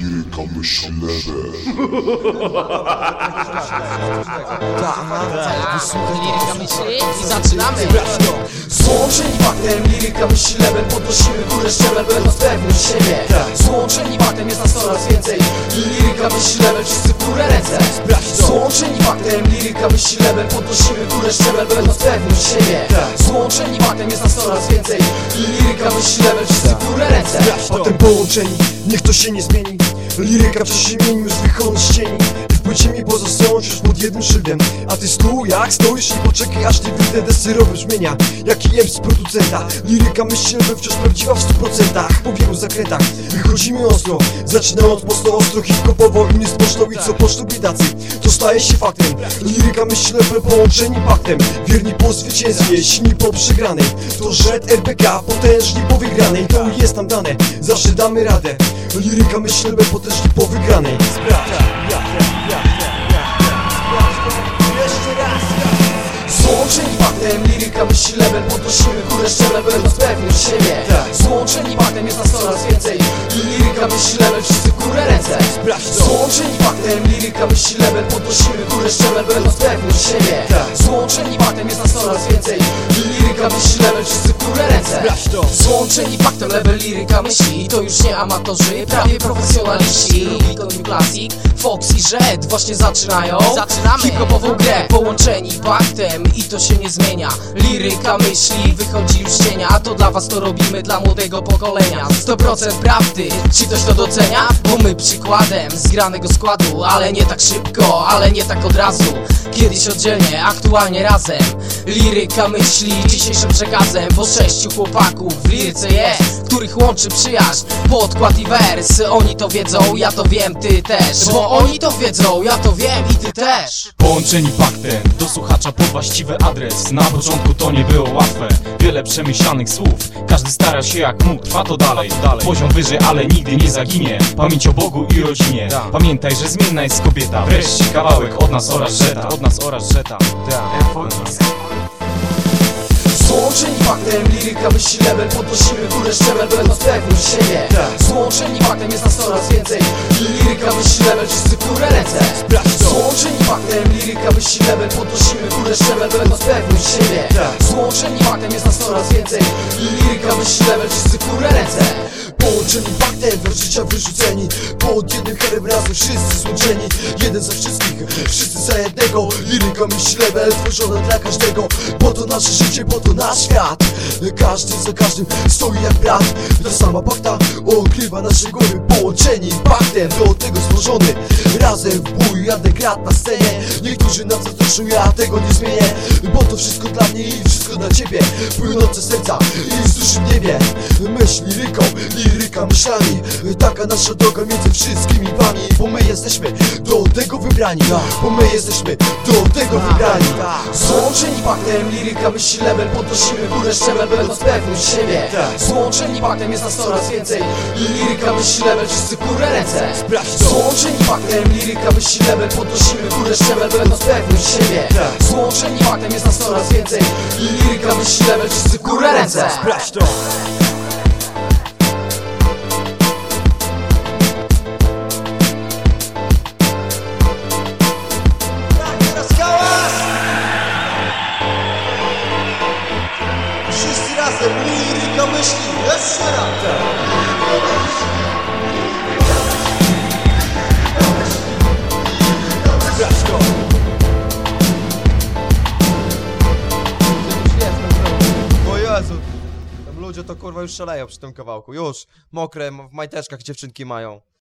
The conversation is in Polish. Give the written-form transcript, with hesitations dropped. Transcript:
liryka myślebe. Liryka myśli i zaczynamy. Złączeni faktem, liryka myśli lebel. Podnosimy górę szczebel, będąc pewność siebie. Złączeni faktem, jest nas coraz więcej. Liryka myśli lebel, wszyscy w górę ręce. Złączeni faktem, liryka myśli lebel. Podnosimy górę szczebel, będąc pewność siebie. Złączeni faktem, jest nas coraz więcej. Liryka myśli lebel, wszyscy w górę ręce. Potem połączeni, niech to się nie zmieni. Liryka przy imieniu już wychodzi z cieni. Wpójcie mi pozostąć już pod jednym szyldem. A ty stój jak stoisz i poczekaj aż nie wyjdę desyrowe brzmienia. Jaki jem z producenta. Liryka myślę, by wciąż prawdziwa w 100%. Po wielu zakrętach wychodzimy ostro. Zaczynając mocno ostro, hip-hopowo. Inni spoczną i co pocztą biedacy. To staje się faktem. Liryka myślę, by połączeni paktem. Wierni po zwycięstwie, silni po przegranej. To rzet RPK, potężni po wygranej. To jest nam dane, zawsze damy radę. Liryka myślę, by potężni po wygranej. Sprawdź. Złączeni faktem, liryka myśli lebel. Podnosimy górę szczebel, będąc pewność siebie. Złączeni faktem, jest nas coraz więcej. Liryka myśli lebel, wszyscy w górę ręce. Złączeni faktem, liryka myśli lebel. Podnosimy górę szczebel, będąc pewność siebie. Złączeni faktem, jest nas coraz więcej. Liryka myśli lebel, wszyscy w górę ręce. Złączeni faktem, lebel, liryka myśli. To już nie amatorzy, prawie profesjonaliści. Rubicon New Classic, Fox i Red właśnie zaczynają. Hip-hopową grę, połączeni faktem. I to się nie zmienia. Liryka myśli, wychodzi już z cienia. A to dla was to robimy, dla młodego pokolenia. 100% prawdy, czy ktoś to docenia? Bo my przykładem zgranego składu. Ale nie tak szybko, ale nie tak od razu. Kiedyś oddzielnie, aktualnie razem. Liryka myśli dzisiejszym przekazem. Bo 6 chłopaków w liryce jest, których łączy przyjaźń, podkład i wers. Oni to wiedzą, ja to wiem, ty też. Bo oni to wiedzą, ja to wiem i ty też. Połączeni faktem, do słuchacza po właściwy adres. Na początku to nie było łatwe, wiele przemyślanych słów. Każdy stara się jak mógł, trwa to dalej. Poziom wyżej, ale nigdy nie zaginie. Pamięć o Bogu i rodzinie. Pamiętaj, że zmienna jest kobieta. Wreszcie kawałek od nas oraz Żeta. Złączeni faktem, liryka myśli lebel. Podnosimy górę szczebel, będąc pewność siebie. Złączeni faktem, jest nas coraz więcej. Liryka myśli lebel, wszyscy w górę ręce. Złączeni faktem, liryka myśli lebel. Podnosimy górę szczebel, będąc pewność siebie. Złączeni faktem, jest nas coraz więcej. Liryka myśli lebel, wszyscy w górę ręce. Połączeni faktem, do życia wyrzuceni. Pod jednym herem razem wszyscy złączeni. Jeden za wszystkich, wszyscy za jednego. Liryka myśli lebel, tworzona dla każdego. Po to nasze życie, po to nasz świat. Każdy za każdym stoi jak brat. Ta sama pakta okrywa nasze głowy. Połączeni faktem, do tego stworzony. Razem w bój, adekrat na scenie. Niektórzy nas zatroszczą, ja tego nie zmienię. Bo to wszystko dla mnie i wszystko dla ciebie. Płynące serca i z duszy w niebie. Myśl liryką, liryka myślami. Taka nasza droga między wszystkimi wami. Bo my jesteśmy do tego wybrani. Bo my jesteśmy do tego wybrani. Złączeni faktem, liryka myśli lebel. Podnosimy górę szczebel, będąc pewność siebie. Złączeni faktem, jest nas coraz więcej. Liryka myśli lebel, wszyscy w górę ręce. Złączeni faktem, liryka myśli lebel. Podnosimy górę szczebel, będąc pewność siebie. Złączeni faktem, jest nas coraz więcej. Liryka myśli lebel, wszyscy w górę ręce. Sprawdź to! Wszyscy razem, liryka myśli, jeszcze raz. O Jezu, tam ludzie to kurwa już szaleją przy tym kawałku. Już, mokre, w majteczkach dziewczynki mają.